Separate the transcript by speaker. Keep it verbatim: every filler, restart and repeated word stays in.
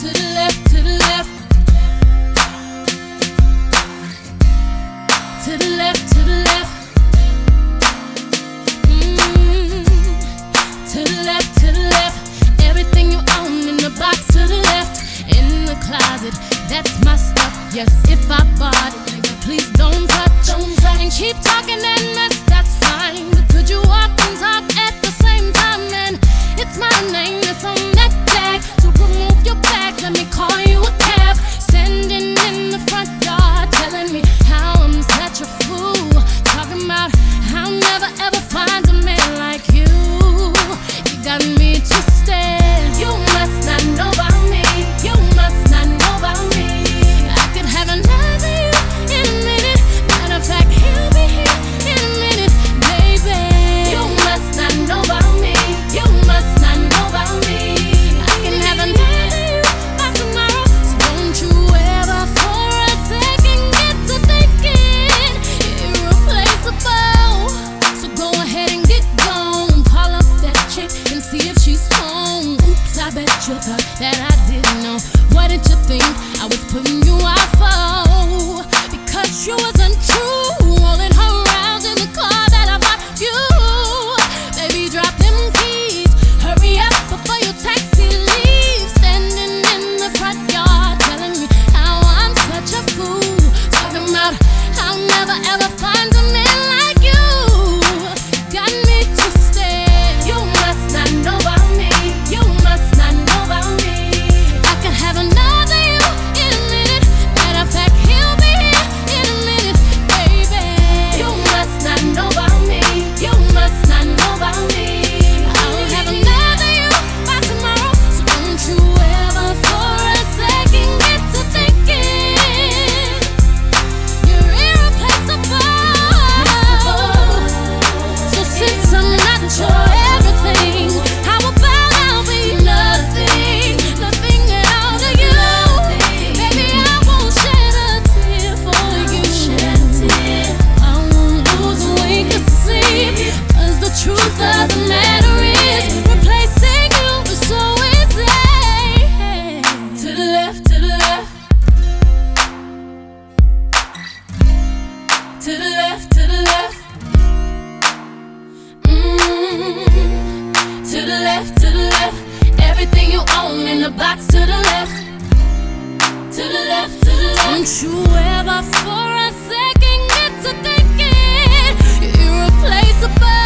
Speaker 1: To the left, to the left. To the left, to the left. Mm. To the left, to the left. Everything you own in the box to the left. In the closet, that's my stuff. Yes, if I bought it, nigga, please don't touch. Don't touch. And keep talking and mess, that's fine. But could you walk and talk at the same time? And it's my name that's on that tag. So remove your bags, let me call you a cab. Standing in the front yard, telling me how I'm such a fool. Talking about I'll never ever find a man like you. You got me twisted. You must not know about me. You must not know about me. I could have another you in a minute. Matter of fact, he'll be here in a minute, baby. You must not know about me. You must not know about me. I can have another you by tomorrow. So don't you ever for a second get to thinking you're irreplaceable. So go ahead and get gone. Call up that chick and see if she's home. Oops, I bet you thought that I didn't know. What did you think I was putting you out for? Because you wasn't true. Rolling her around in the car that I bought you. Baby, drop them keys. Hurry up before your taxi leaves. Standing in the front yard, telling me how I'm such a fool. Talking about I'll never ever find a man like you. Got me twisted. You must not know about me. You must not know about me. I could have another you in a minute. Matter of fact, he'll be here in a minute, baby. You must not know about me. You must not know about me. I'll have another you by tomorrow. So don't you ever for a second get to thinking you're irreplaceable. So since I'm not your everything, how about I'll be nothing, nothing at all to you? Baby, I won't shed a tear for you. I won't lose a wink of sleep. 'Cause the truth of the matter is, replacing you is so easy. To the left, to the left. To the left, to the left. Mm. To the left, to the left. Everything you own in the box to the left. To the left, to the left. Don't you ever for a second get to thinking you're irreplaceable.